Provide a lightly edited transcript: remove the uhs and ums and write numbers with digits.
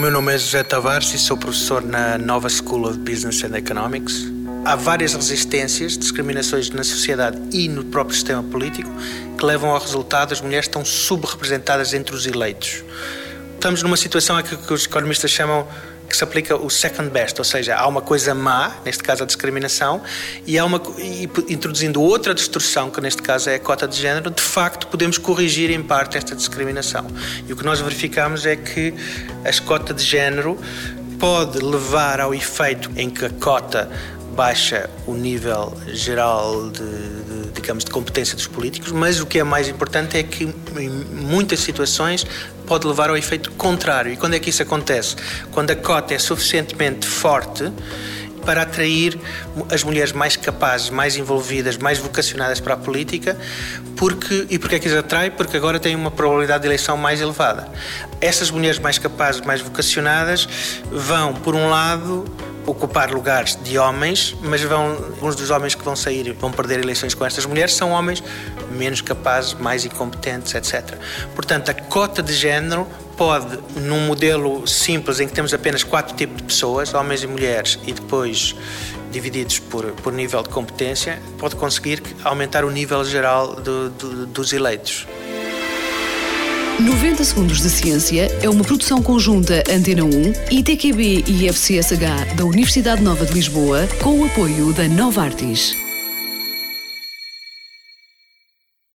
meu nome é José Tavares e sou professor na Nova School of Business and Economics. Há várias resistências, discriminações na sociedade e no próprio sistema político que levam ao resultado as mulheres estão subrepresentadas entre os eleitos. Estamos numa situação que os economistas chamam que se aplica o second best, ou seja, há uma coisa má, neste caso a discriminação, e introduzindo outra distorção, que neste caso é a cota de género, de facto podemos corrigir em parte esta discriminação. E o que nós verificamos é que a cota de género pode levar ao efeito em que a cota baixa o nível geral de competência dos políticos, mas o que é mais importante é que em muitas situações pode levar ao efeito contrário. E quando é que isso acontece? Quando a cota é suficientemente forte para atrair as mulheres mais capazes, mais envolvidas, mais vocacionadas para a política. E porquê é que isso atrai? Porque agora tem uma probabilidade de eleição mais elevada. Essas mulheres mais capazes, mais vocacionadas, vão, por um lado, ocupar lugares de homens, mas alguns dos homens que vão sair e vão perder eleições com estas mulheres são homens menos capazes, mais incompetentes, etc. Portanto, a cota de género pode, num modelo simples em que temos apenas 4 tipos de pessoas, homens e mulheres, e depois divididos por nível de competência, pode conseguir aumentar o nível geral dos eleitos. 90 Segundos de Ciência é uma produção conjunta Antena 1, ITQB e FCSH da Universidade Nova de Lisboa, com o apoio da Novartis.